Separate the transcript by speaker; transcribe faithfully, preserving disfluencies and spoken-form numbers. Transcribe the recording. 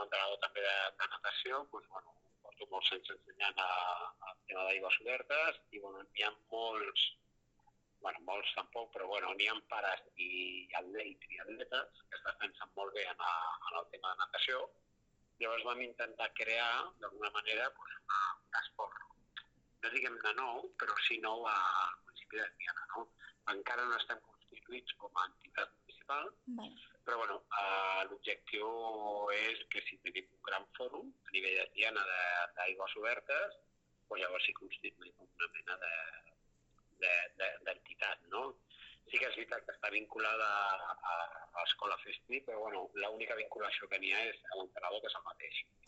Speaker 1: com a entrenador també de, de natació, doncs, bueno, porto molts anys ensenyant el tema d'aigües obertes i bueno, n'hi ha molts, bueno, molts tampoc, però bueno, n'hi ha pares i atletes i atletes que es defensen molt bé en, a, en el tema de natació. Llavors vam intentar crear, d'alguna manera, doncs, una, un esport. No diguem-ne nou, però sí nou al municipi de Tiana. No? Encara no estem constituïts com a entitat municipal,
Speaker 2: Vale.
Speaker 1: però bueno, eh, l'objectiu és que si tenim un gran fòrum a nivell de Tiana d'aigües obertes, doncs llavors sí constituïm una mena d'entitat, no? Sí que és veritat que està vinculada a, a l'escola Festi, però bueno, l'única vinculació que n'hi ha és a l'entrenador, que és el mateix.